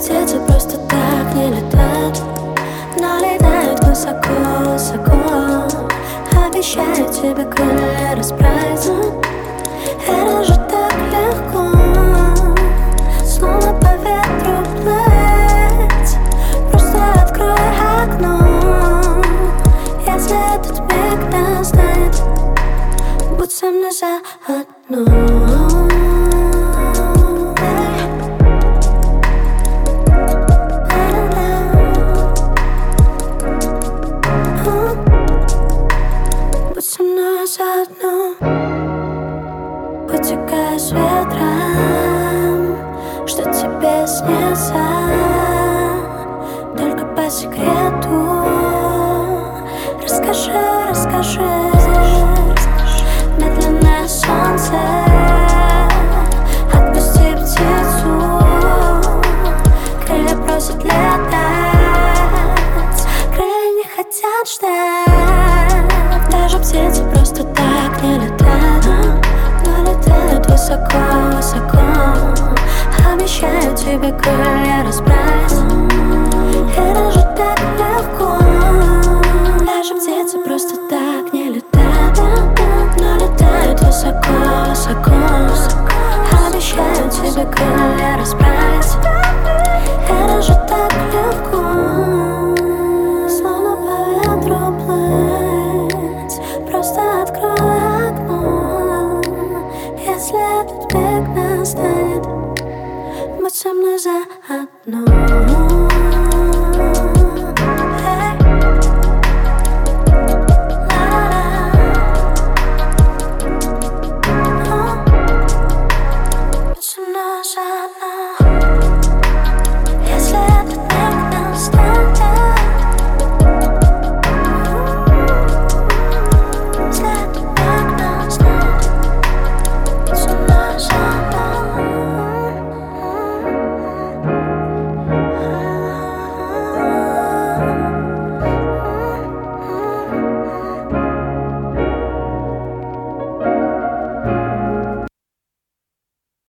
птицы просто так не летают, но летают высоко-высоко. Обещаю тебе крылья расправить. Это же так легко, словно по ветру плыть. Просто открой окно, если этот миг настанет, будь со мной заодно. Заодно потекая с ветром, что тебе снится, только по секрету. Расскажи, медленное солнце, отпусти птицу, крылья просят летать, крылья не хотят ждать. Даже птицы просто так не летают, но летают высоко-высоко. Обещаю тебе крылья расправить. Это же так легко. Даже птицы просто так не летают, но летают высоко-высоко. Обещаю тебе крылья.